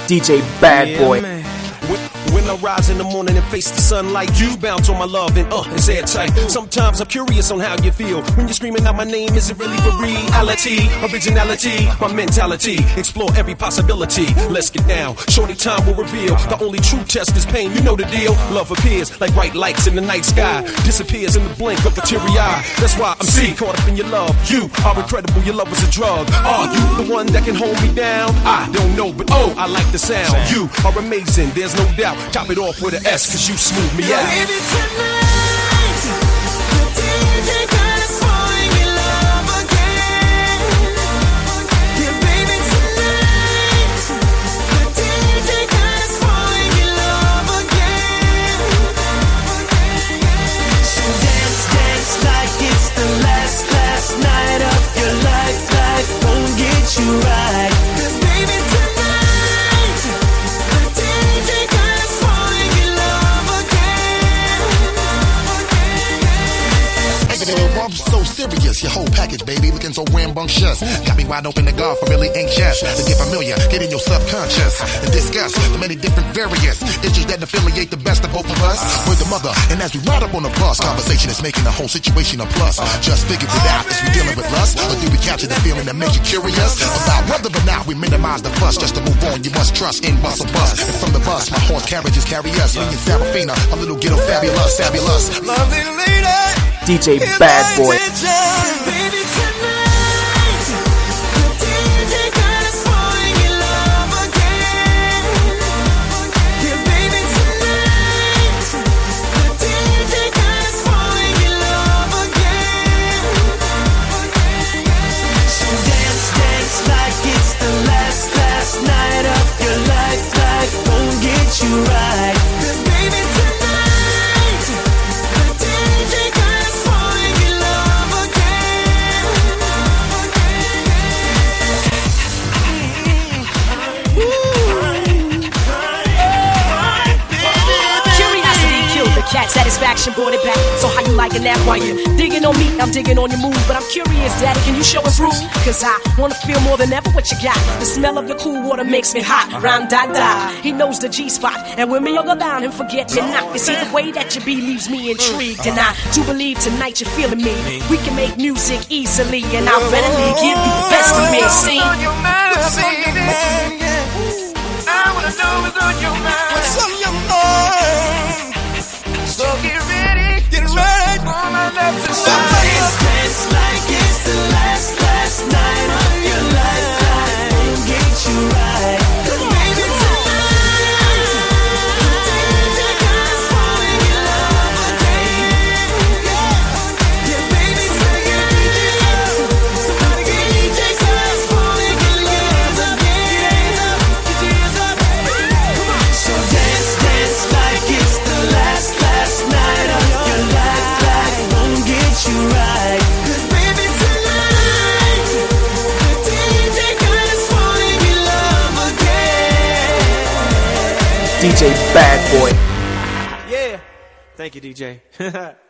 DJ Bad Boy. When I rise in the morning and face the sunlight, you bounce on my love and it's airtight. Sometimes I'm curious on how you feel when you're screaming out my name. Is it really for reality? Originality, my mentality. Explore every possibility. Let's get down. Shorty, time will reveal. The only true test is pain. You know the deal. Love appears like bright lights in the night sky. Disappears in the blink of a teary eye. That's why I'm caught up in your love. You are incredible. Your love is a drug. Are you the one that can hold me down? I don't know, but I like the sound. You are amazing. There's no doubt. Top it off with an S, cause you smooth me out. Baby, tonight, the DJ got us falling in love again. Yeah, baby, tonight, the DJ got us falling in love again. So dance, dance like it's the last night of your life. Life won't get you right. 'Cause baby, tonight, the DJ got us falling in love again. I'm so serious, your whole package, baby, looking so rambunctious. Got me wide open to God for really anxious. To get familiar, get in your subconscious and discuss the many different various issues that affiliate the best of both of us. With the mother, and as we ride up on the bus, conversation is making the whole situation a plus. Just figure it out, is we dealing with lust, or do we capture the feeling that makes you curious about whether or not we minimize the fuss? Just to move on, you must trust in muscle bus. And from the bus, my horse carriages carry us. Me and Serafina, a little ghetto fabulous, fabulous. Lovely lady, DJ Bad Boy. baby, tonight, the DJ got us falling in love again. Yeah, baby, tonight, the DJ got us falling in love again. So dance, dance like it's the last night of your life. Life won't get you right. 'Cause baby, tonight, the DJ got us falling in love again. Curiosity killed the cat, satisfaction brought it back. So how you liking that while you digging on me? I'm digging on your moves, but I'm curious, daddy, can you show and prove? 'Cause I wanna feel more than ever what you got. The smell of your cool water makes me hot. Round da da, he knows the G-spot. And when me, I'll go down and forget me not. You see the way that you be leaves me intrigued. And I do believe tonight you're feeling me. We can make music easily, and I'll readily give you the best of me. See? What's on your mind, baby? I wanna know what's on your mind. What's on your mind? So get ready, get right. For my love to shine. Dance like it's the last night of your life. Life won't get you right. 'Cause baby, tonight, the DJ got us falling in love again. Yeah, baby, take it easy. Somebody get DJ got us falling in love again. So dance, dance like it's the last night of your life. Life won't get you right. 'Cause baby, tonight, the DJ got us falling in love again. DJ Bad Boy. Yeah. Thank you, DJ.